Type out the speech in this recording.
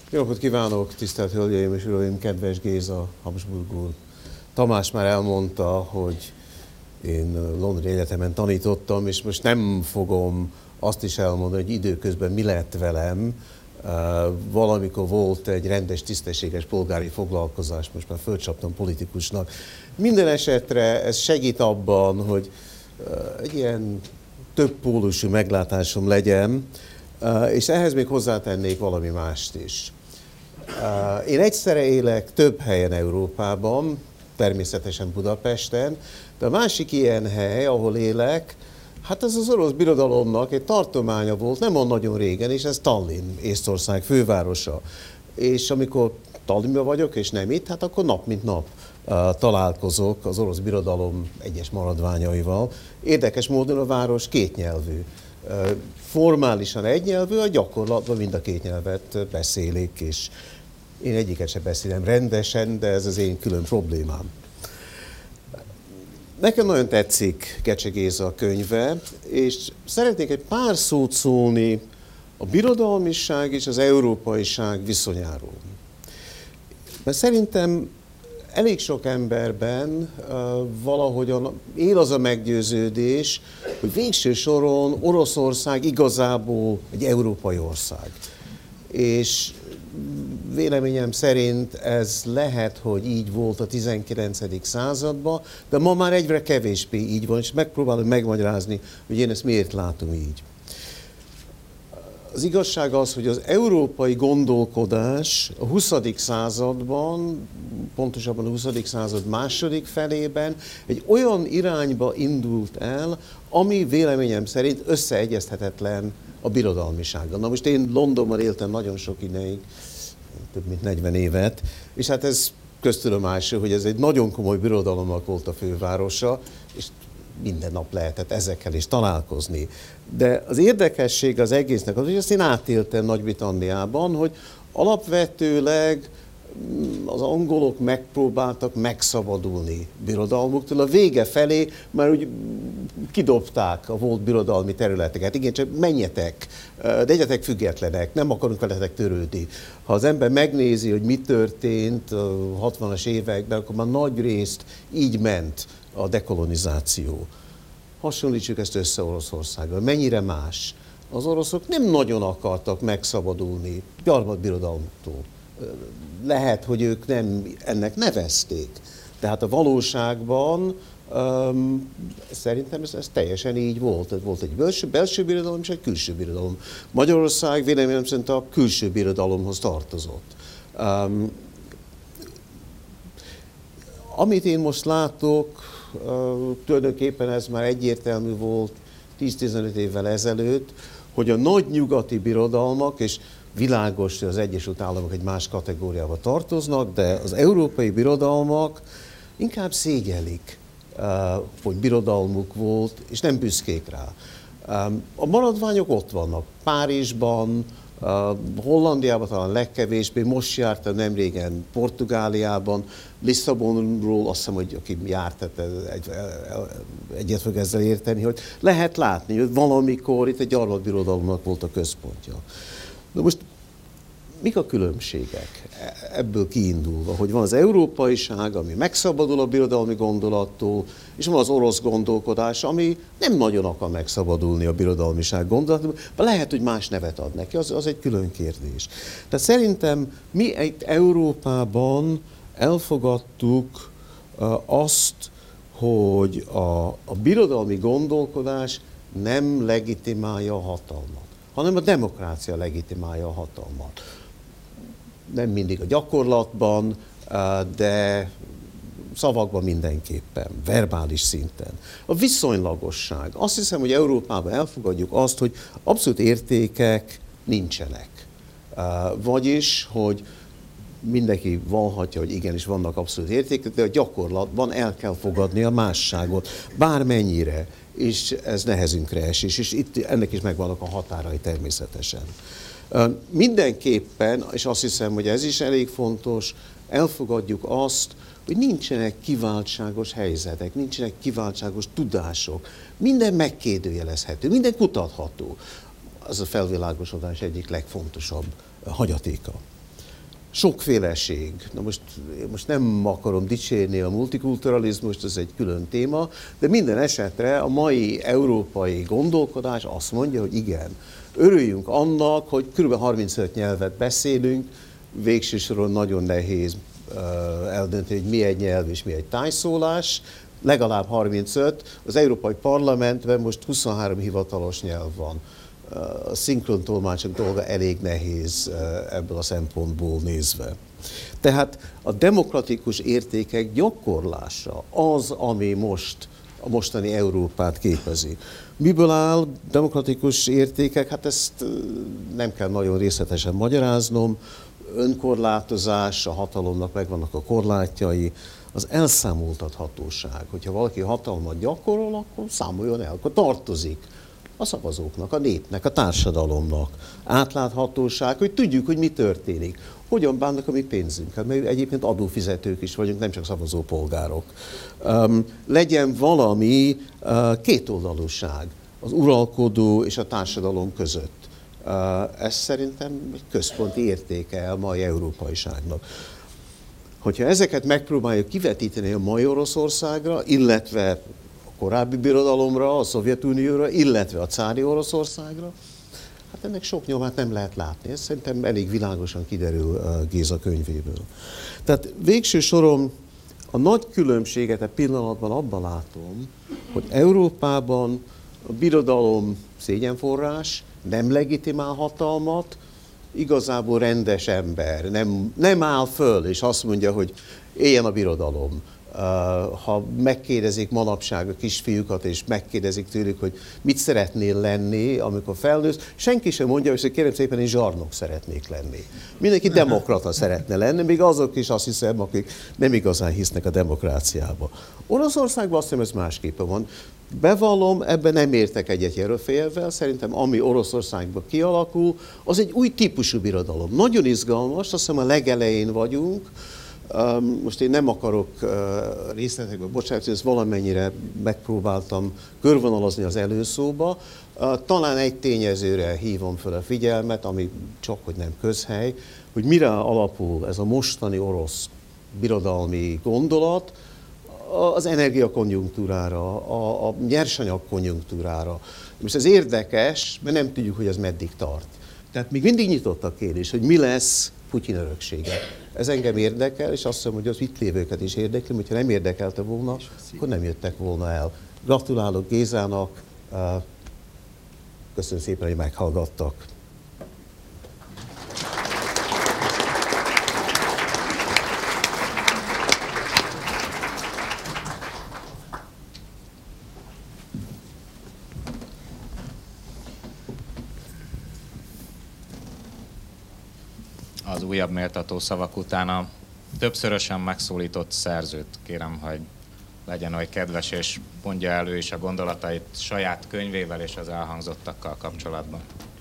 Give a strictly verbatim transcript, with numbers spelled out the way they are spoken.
Jó napot kívánok, tisztelt Hölgyeim és Uraim, kedves Géza, Habsburg úr. Tamás már elmondta, hogy én Londoni Egyetemen tanítottam, és most nem fogom azt is elmondani, hogy időközben mi lett velem. Valamikor volt egy rendes, tisztességes polgári foglalkozás, most már fölcsaptam politikusnak. Minden esetre ez segít abban, hogy egy ilyen több pólusú meglátásom legyen, és ehhez még hozzátennék valami mást is. Én egyszerre élek több helyen Európában, természetesen Budapesten, de a másik ilyen hely, ahol élek, hát ez az orosz birodalomnak egy tartománya volt, nem olyan nagyon régen, és ez Tallinn, Észtország fővárosa. És amikor Tallinnban vagyok, és nem itt, hát akkor nap mint nap találkozok az orosz birodalom egyes maradványaival. Érdekes módon a város kétnyelvű. Formálisan egynyelvű, a gyakorlatban mind a két nyelvet beszélik, és én egyiket sem beszélem rendesen, de ez az én külön problémám. Nekem nagyon tetszik Gecse Géza könyve, és szeretnék egy pár szót szólni a birodalmiság és az európaiság viszonyáról. Mert szerintem elég sok emberben uh, valahogyan él az a meggyőződés, hogy végső soron Oroszország igazából egy európai ország. És véleményem szerint ez lehet, hogy így volt a tizenkilencedik században, de ma már egyre kevésbé így van, és megpróbálom megmagyarázni, hogy én ezt miért látom így. Az igazság az, hogy az európai gondolkodás a huszadik században, pontosabban a huszadik század második felében egy olyan irányba indult el, ami véleményem szerint összeegyeztethetetlen a birodalmisággal. Na most én Londonban éltem nagyon sok ideig, több mint negyven évet, és hát ez köztudomású, hogy ez egy nagyon komoly birodalomnak volt a fővárosa, és minden nap lehetett ezekkel is találkozni. De az érdekesség az egésznek az, hogy ezt én átéltem Nagy-Britanniában, hogy alapvetőleg az angolok megpróbáltak megszabadulni birodalmuktól. A vége felé már úgy kidobták a volt birodalmi területeket. Igen, csak menjetek, de legyetek függetlenek, nem akarunk veletek törődni. Ha az ember megnézi, hogy mi történt a hatvanas években, akkor már nagy részt így ment a dekolonizáció. Hasonlítsuk ezt össze Oroszországgal. Mennyire más? Az oroszok nem nagyon akartak megszabadulni gyarmatbirodalmuktól. Lehet, hogy ők nem ennek nevezték. Tehát a valóságban um, szerintem ez, ez teljesen így volt. Volt egy belső, belső birodalom és egy külső birodalom. Magyarország véleményem szerint a külső birodalomhoz tartozott. Um, amit én most látok, uh, tulajdonképpen ez már egyértelmű volt tíz-tizenöt évvel ezelőtt, hogy a nagy nyugati birodalmak, és világos, hogy az Egyesült Államok egy más kategóriába tartoznak, de az európai birodalmak inkább szégyellik, hogy birodalmuk volt, és nem büszkék rá. A maradványok ott vannak, Párizsban, Hollandiában talán legkevésbé, most jártam nemrégen Portugáliában, Lisszabonról, azt hiszem, hogy aki járt, tehát egy, egyet fog ezzel érteni, hogy lehet látni, hogy valamikor itt egy gyarmatbirodalomnak volt a központja. Na most mik a különbségek ebből kiindulva, hogy van az európaiság, ami megszabadul a birodalmi gondolattól, és van az orosz gondolkodás, ami nem nagyon akar megszabadulni a birodalmiság gondolattól, de lehet, hogy más nevet ad neki, az, az egy külön kérdés. Tehát szerintem mi egy Európában elfogadtuk azt, hogy a, a birodalmi gondolkodás nem legitimálja a hatalmat, hanem a demokrácia legitimálja a hatalmat. Nem mindig a gyakorlatban, de szavakban mindenképpen, verbális szinten. A viszonylagosság. Azt hiszem, hogy Európában elfogadjuk azt, hogy abszolút értékek nincsenek. Vagyis, hogy mindenki vallhatja, hogy igenis vannak abszolút értékek, de a gyakorlatban el kell fogadni a másságot, bármennyire, és ez nehezünkre esés, és itt ennek is megvannak a határai természetesen. Mindenképpen, és azt hiszem, hogy ez is elég fontos, elfogadjuk azt, hogy nincsenek kiváltságos helyzetek, nincsenek kiváltságos tudások, minden megkérdőjelezhető, minden kutatható. Az a felvilágosodás egyik legfontosabb hagyatéka. Sokféleség. Na most, most nem akarom dicsérni a multikulturalizmust, ez egy külön téma, de minden esetre a mai európai gondolkodás azt mondja, hogy igen, örüljünk annak, hogy kb. harmincöt nyelvet beszélünk, végső soron nagyon nehéz eldönteni, hogy mi egy nyelv és mi egy tájszólás, legalább harmincöt, az Európai Parlamentben most huszonhárom hivatalos nyelv van. A szinkron tolmácsok dolga elég nehéz ebből a szempontból nézve. Tehát a demokratikus értékek gyakorlása az, ami most a mostani Európát képezi. Miből áll demokratikus értékek? Hát ezt nem kell nagyon részletesen magyaráznom. Önkorlátozás, a hatalomnak megvannak a korlátjai, az elszámoltathatóság. Hogyha valaki hatalmat gyakorol, akkor számoljon el, akkor tartozik a szavazóknak, a népnek, a társadalomnak. Átláthatóság, hogy tudjuk, hogy mi történik. Hogyan bánnak a mi pénzünkkel, mert egyébként adófizetők is vagyunk, nem csak szavazópolgárok. Um, legyen valami uh, kétoldalúság az uralkodó és a társadalom között. Uh, ez szerintem egy központi értéke a mai európaiságnak. Hogyha ezeket megpróbáljuk kivetíteni a mai Oroszországra, illetve a korábbi birodalomra, a Szovjetunióra, illetve a cári Oroszországra, hát ennek sok nyomát nem lehet látni. Ez szerintem elég világosan kiderül Géza könyvéből. Tehát végső soron a nagy különbséget a pillanatban abban látom, hogy Európában a birodalom szégyenforrás, nem legitimál hatalmat, igazából rendes ember, nem, nem áll föl, és azt mondja, hogy éljen a birodalom. Ha megkérdezik manapság a kisfiúkat, és megkérdezik tőlük, hogy mit szeretnél lenni, amikor felnősz, senki sem mondja, hogy kérem szépen, én zsarnok szeretnék lenni. Mindenki demokrata szeretne lenni, még azok is azt hiszem, akik nem igazán hisznek a demokráciába. Oroszországban azt hiszem, ez másképpen van. Bevallom, ebben nem értek egyet Jerofejevvel, szerintem ami Oroszországban kialakul, az egy új típusú birodalom. Nagyon izgalmas, azt hiszem a legelején vagyunk. Most én nem akarok részletekbe bocsánat, ezt valamennyire megpróbáltam körvonalazni az előszóba. Talán egy tényezőre hívom fel a figyelmet, ami csak hogy nem közhely, hogy mire alapul ez a mostani orosz birodalmi gondolat, az energiakonjunktúrára, a, a nyersanyag konjunktúrára. Most ez érdekes, mert nem tudjuk, hogy ez meddig tart. Tehát még mindig nyitott a kérdés, hogy mi lesz Putyin öröksége. Ez engem érdekel, és azt hiszem, hogy az itt lévőket is érdekli, hogyha nem érdekelte volna, akkor nem jöttek volna el. Gratulálok Gézának, köszönöm szépen, hogy meghallgattak. Az újabb méltató szavak után a többszörösen megszólított szerzőt kérem, hogy legyen olyan kedves, és mondja elő is a gondolatait saját könyvével és az elhangzottakkal kapcsolatban.